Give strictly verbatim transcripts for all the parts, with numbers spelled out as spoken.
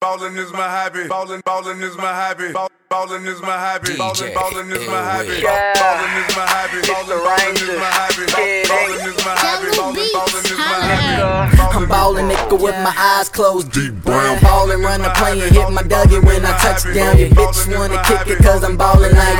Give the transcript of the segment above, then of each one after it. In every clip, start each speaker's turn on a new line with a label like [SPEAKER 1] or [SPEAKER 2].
[SPEAKER 1] Ballin' is my hobby. Ballin', ballin' is my hobby. Ballin' is my hobby. Ballin', ballin' is my hobby. Ballin' is my hobby. Ballin', ballin' is my hobby. Ballin' is my hobby. Ballin', ballin' is my hobby.
[SPEAKER 2] I'm ballin', nigga, with my eyes closed. Deep brown ballin', run the plane and hit my Dougie when I touch down. Your bitch wanna kick it cause I'm ballin' like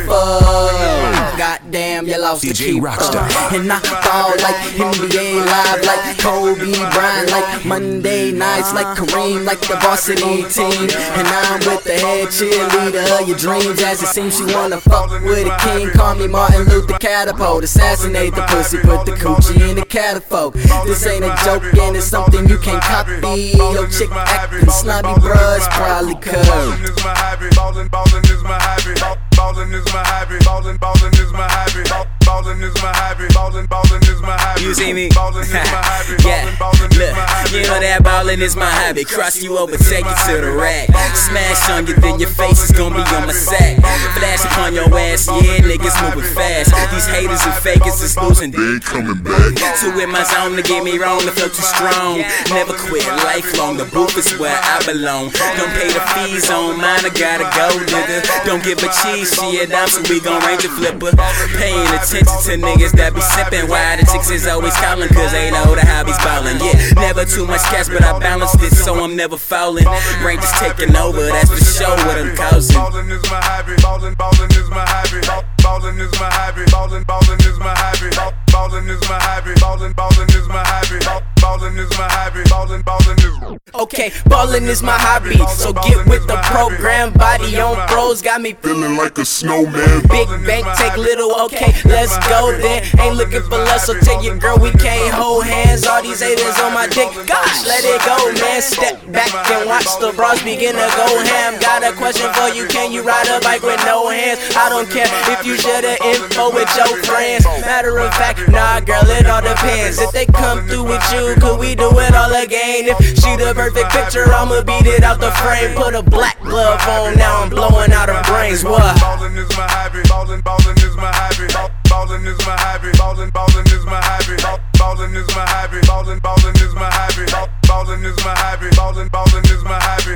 [SPEAKER 2] FIFA. Goddamn, you lost the keeper. And I ball like N B A Live, like Kobe Bryant, like Monday nights, like Kareem, like the varsity team. And I'm with the head cheerleader of your dreams. As it seems she wanna fuck with a king. Call me Martin Luther Catapult. Assassinate the pussy, put the coochie in the catapult. This ain't a joke and it's something you can't copy. Yo chick actin' snobby, bruh, it's probably curved.
[SPEAKER 1] Ballin' is my hobby. Ballin', ballin' is my hobby. Ballin' is my hobby. Ballin', ballin' is my hobby. Ballin' is my hobby. Ballin', ballin' is my hobby.
[SPEAKER 3] You see me?
[SPEAKER 1] Ballin' is my hobby.
[SPEAKER 3] Yeah, look, you know that ballin' is my hobby. Cross you over, take you to the rack. Smash on you, then your face is gonna be on my sack. Flash upon your ass, yeah, niggas moving fast. These haters and fakers is losing, they ain't coming back. Two in my zone to get me wrong, the flow too strong. Never quit, lifelong, the booth is where I belong. Don't pay the fees on mine, I gotta go, nigga. Don't give a cheese, shit, I'm so we gon' range a flipper. Paying attention to niggas that be sippin'. Why the chicks is always callin', cause they know the hobbies ballin'. Yeah, never too much cash, but I balanced it, so I'm never fallin'. Range is taking over, that's for sure what I'm causing.
[SPEAKER 1] Ballin' is my hobby. Ballin', ballin' is my hobby. Ballin' is my hobby. Ballin', ballin' is my hobby. Ballin' is my hobby. Ballin', ballin' is my hobby. Ballin' is my hobby. Ballin', ballin' is.
[SPEAKER 2] Okay, ballin' is my hobby, so get with the program. Body on bros got me
[SPEAKER 1] feeling like a snowman.
[SPEAKER 2] Big bank, take little, okay, let's go then. Ain't looking for less, so tell your girl we can't hold hands. All these haters on my dick, gosh, let it go, man. Step back and watch the bras begin to go ham. Got a question for you, can you ride a bike with no hands? I don't care if you share the info with your friends. Matter of fact, nah girl, it all depends. If they come through with you, could we do it all again? If she the perfect picture, I'ma beat it out the frame. Put a black glove on, now I'm blowing out her brains. What?
[SPEAKER 1] Ballin' is my hobby. Ballin', ballin' is my hobby. Ballin' is my hobby. Ballin', ballin' is my hobby. Ballin' is my hobby. Ballin', ballin' is my hobby. Ballin' is my hobby. Ballin', ballin' is my hobby.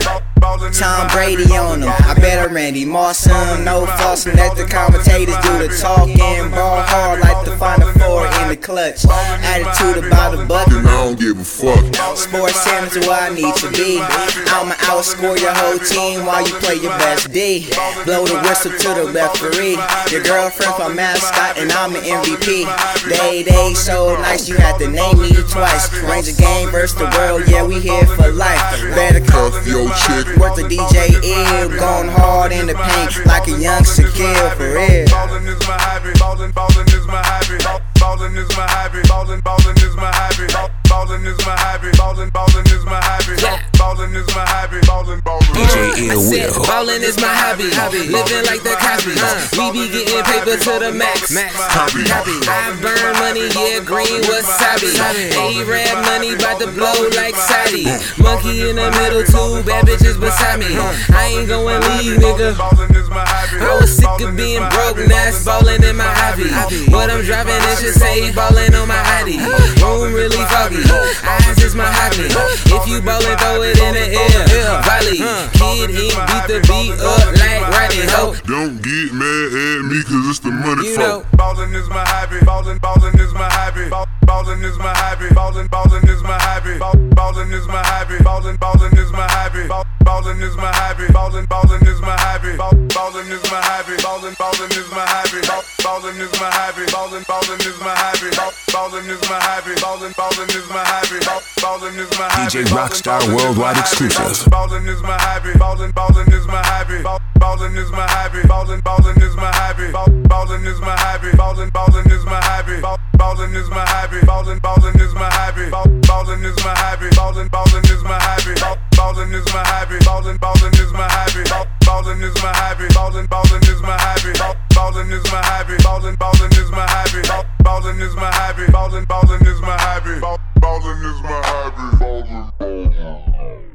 [SPEAKER 2] Tom Brady on them, I better Randy Moss him. No flossing, let the commentators do the talking. Ball hard like the Final Four in the clutch. Attitude about the bucket,
[SPEAKER 1] and I don't give a fuck.
[SPEAKER 2] Sports Center is where I need to be. I'ma outscore your whole team while you play your best D. Blow the whistle to the referee. Your girlfriend's my mascot and I'm an M V P. They, they so nice you had to name me twice. Ranger game versus the world, yeah we here for life. Better cuff your chick. Worth the D J ill, going hard in the paint like a young Shaquille, for real.
[SPEAKER 1] Ballin' is my hobby. Ballin', ballin' is my hobby. Ballin' is my hobby. Ballin', ballin' is my hobby. Ballin' is my hobby. Ballin', ballin' is my hobby. Ballin' is my hobby. Ballin', ballin'.
[SPEAKER 3] D J Ill Will. Ballin' is my hobby. Living like the Cosby. We be getting paper to the max.
[SPEAKER 1] Copy.
[SPEAKER 3] I burn money, yeah, green wasabi. A-Rap money bout to blow like Saudi. Monkey in the middle, two bad bitches beside me. I ain't going leave, nigga. I was sick of being broke, now it's ballin' in my hobby. What I'm driving, it should say ballin' on my Audi. Room really foggy, eyes is my hobby. If you ballin', throw it in the air. Volley, Kid Ink beat the beat up like Rodney Ho.
[SPEAKER 1] Don't get mad at me, cause it's the money
[SPEAKER 3] you know.
[SPEAKER 1] Ballin' is my hobby. Ballin', ballin' is my hobby. Ballin' is my hobby. Ballin', ballin' is my hobby. Ballin' is my hobby. Ballin', ballin' is my hobby. Ballin' is my hobby. Ballin', ballin' is my hobby. Ballin' is my hobby. Ballin', ballin' is my hobby. Ballin' is my hobby. Ballin', ballin' is my hobby. Ballin' is my hobby. Ballin', ballin' is my hobby. Ballin' is my hobby.
[SPEAKER 4] D J Rockstar Worldwide exclusive.
[SPEAKER 1] Ballin' is my hobby. Ballin', ballin' is my hobby. Ballin' is my hobby. Ballin', ballin' is my hobby. Ballin' is my hobby. Ballin', ballin' is my hobby. Ballin' is my hobby. Ballin', ballin' is my hobby. Ballin' is my hobby. Ballin', ballin' is my hobby. Ballin' is my hobby. Ballin', ballin' is my hobby. Ballin' is my hobby. Ballin', ballin' is my hobby. Ballin' is my hobby. Ballin', ballin' is my hobby. Ballin' is my hobby. Ballin', ballin' is my hobby. Ballin' is my hobby. Ballin', ballin'.